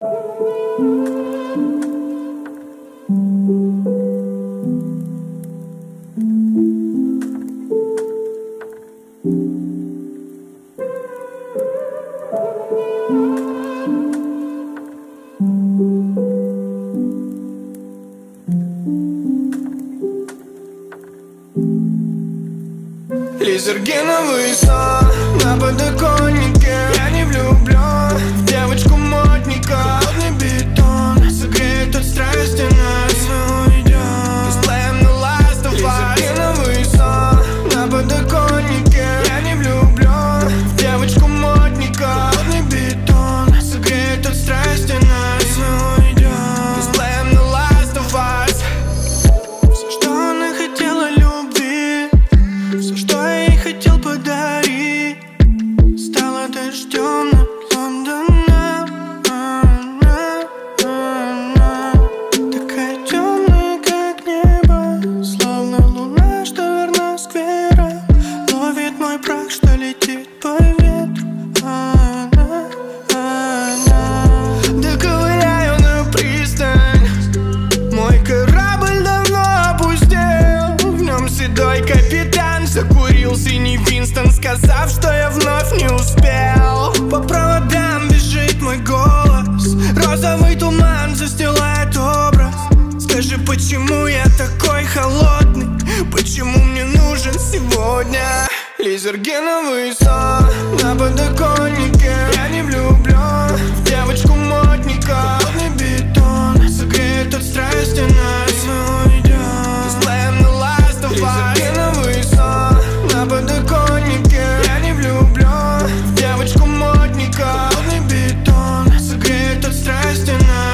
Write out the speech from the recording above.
Лизергиновый сон на подоконнике. Я не влюблен в девочку модника. Холодный бетон согреет от страсти нас. Мы уйдем дисплеем на Last of Us. Лизергиновый сон на подоконнике. Я не влюблен в девочку модника. Холодный бетон согреет от страсти нас. Мы уйдем дисплеем на Last of Us. Все, что она хотела любви, все, что я ей хотел подарить, стало дождем над Лондоном. Такая темная, как небо, словно луна, что верна сквера. Ловит мой прах, что летит по ветру. Доковыряю на пристань. Мой корабль давно опустел. В нем седой капитан закурил синий Винстон, сказав, что я вновь не успел. По проводам бежит мой голос. Розовый туман застилает образ. Скажи, почему я такой холодный? Почему мне нужен сегодня лизергиновый сон на подоконнике? Я не влюблен в девочку модника. Холодный бетон согреет от страсти нас. Мы уйдем дисплеем на Last of Us. Лизергиновый сон на подоконнике. Я не влюблен в девочку модника. Холодный бетон согреет от страсти нас.